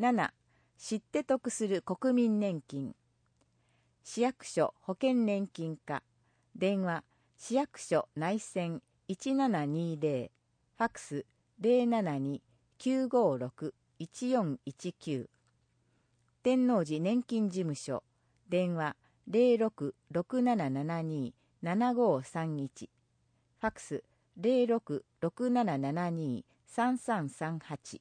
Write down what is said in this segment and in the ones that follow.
7、知って得する国民年金。市役所保険年金課。電話、市役所内線1720。ファクス072-956-1419。天王寺年金事務所。電話06-6772-7531。ファクス06-6772-3338。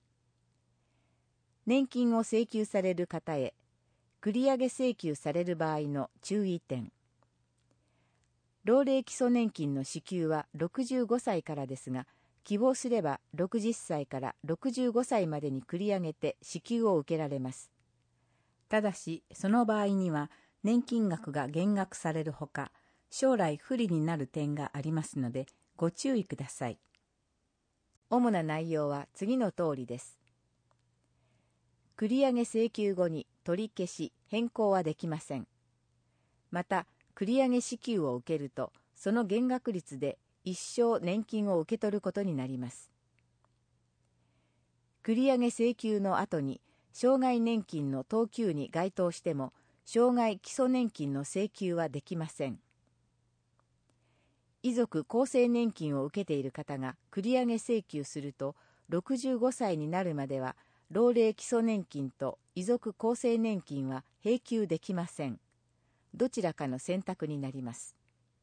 年金を請求される方へ、繰り上げ請求される場合の注意点。老齢基礎年金の支給は65歳からですが、希望すれば60歳から65歳までに繰り上げて支給を受けられます。ただし、その場合には年金額が減額されるほか、将来不利になる点がありますので、ご注意ください。主な内容は次の通りです。繰り上げ請求後に取り消し、変更はできません。また、繰り上げ支給を受けると、その減額率で一生年金を受け取ることになります。繰り上げ請求の後に、障害年金の等級に該当しても、障害基礎年金の請求はできません。遺族厚生年金を受けている方が繰り上げ請求すると、65歳になるまでは、老齢基礎年金と遺族厚生年金は併給できません。どちらかの選択になります。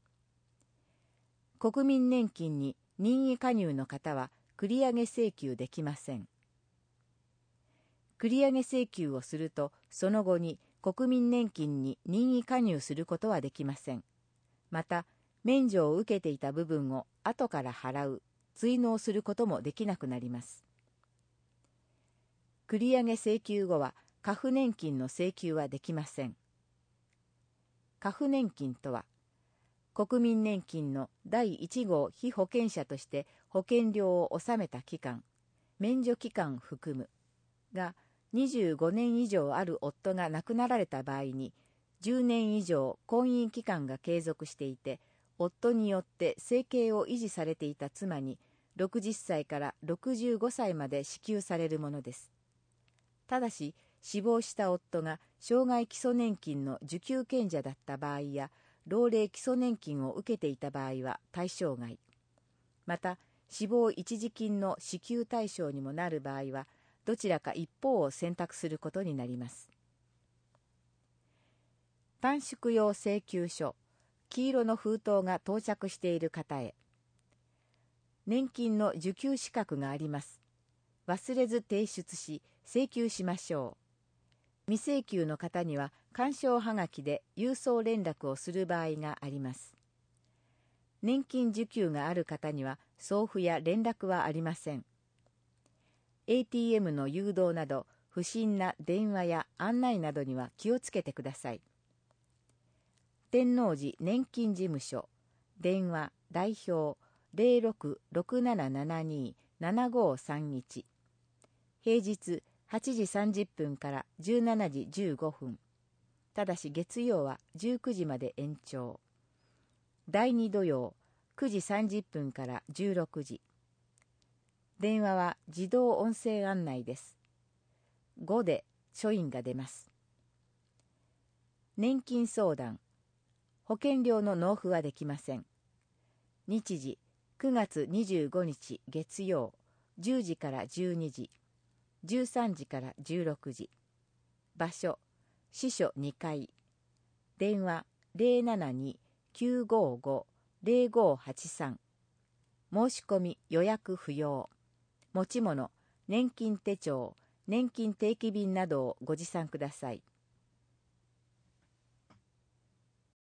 国民年金に任意加入の方は繰り上げ請求できません。繰り上げ請求をすると、その後に国民年金に任意加入することはできません。また、免除を受けていた部分を後から払う、追納することもできなくなります。繰り上げ請求後は、過付年金の請求はできません。過付年金とは、国民年金の第1号被保険者として保険料を納めた期間、免除期間含むが25年以上ある夫が亡くなられた場合に、10年以上婚姻期間が継続していて、夫によって生計を維持されていた妻に60歳から65歳まで支給されるものです。ただし、死亡した夫が障害基礎年金の受給権者だった場合や、老齢基礎年金を受けていた場合は対象外。また、死亡一時金の支給対象にもなる場合は、どちらか一方を選択することになります。短縮用請求書、黄色の封筒が到着している方へ。年金の受給資格があります。忘れず提出し、請求しましょう。未請求の方には勧奨はがきで郵送連絡をする場合があります。年金受給がある方には送付や連絡はありません。ATM の誘導など不審な電話や案内などには気をつけてください。天王寺年金事務所、電話代表 06-6772-7531。平日8時30分から17時15分。ただし月曜は19時まで延長。第2土曜9時30分から16時。電話は自動音声案内です。5で書院が出ます。年金相談。保険料の納付はできません。日時9月25日月曜10時から12時。13時から16時。場所、支所2階。電話072-955-0583。申し込み予約不要。持ち物、年金手帳、年金定期便などをご持参ください。